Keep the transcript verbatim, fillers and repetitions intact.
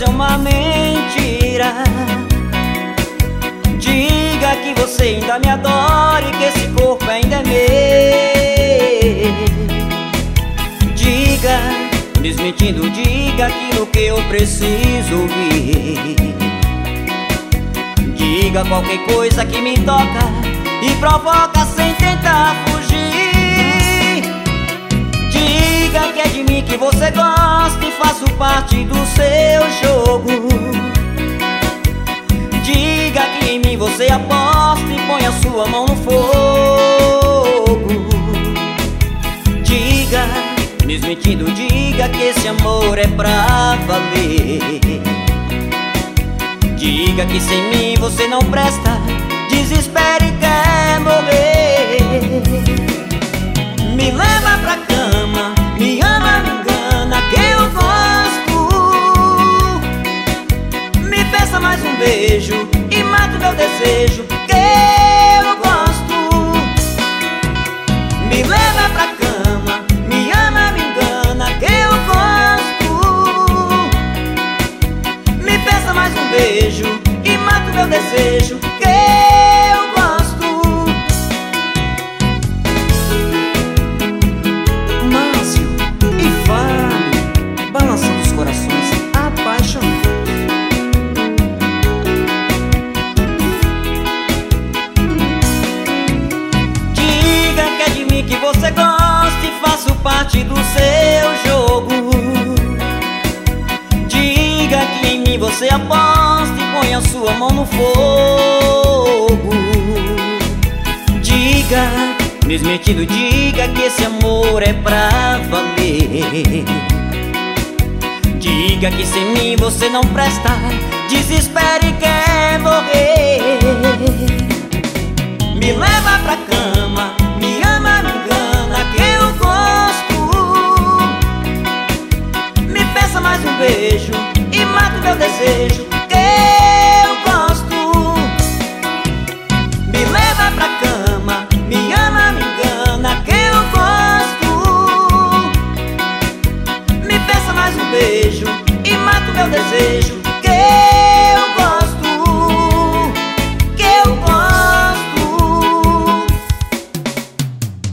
é uma mentira. Diga que você ainda me adora e que esse corpo ainda é meu. Diga, desmentindo, diga aquilo que eu preciso ouvir. Diga qualquer coisa que me toca e provoca sem tentar fugir. Diga que é de mim que você gosta e faço parte do seu jogo. Diga que em mim você aposta e põe a sua mão no fogo. Diga, desmentindo, diga que esse amor é pra valer. Diga que sem mim você não presta, desespera e quer morrer. Me leva pra cama, me ama, me engana que eu gosto. Me peça mais um beijo e mata o meu desejo que eu gosto. Me leva pra cama, me ama, me engana que eu gosto. Me peça mais um beijo e mata o meu desejo que eu gosto. Márcio e Fábio, balançando os corações apaixonados. Diga que é de mim que você gosta e faço parte do seu jogo. Diga que em mim você aposta e põe a sua mão no fogo. Diga, desmentindo, diga que esse amor é pra valer. Diga que sem mim você não presta, desespera e quer morrer. Me leva pra cama,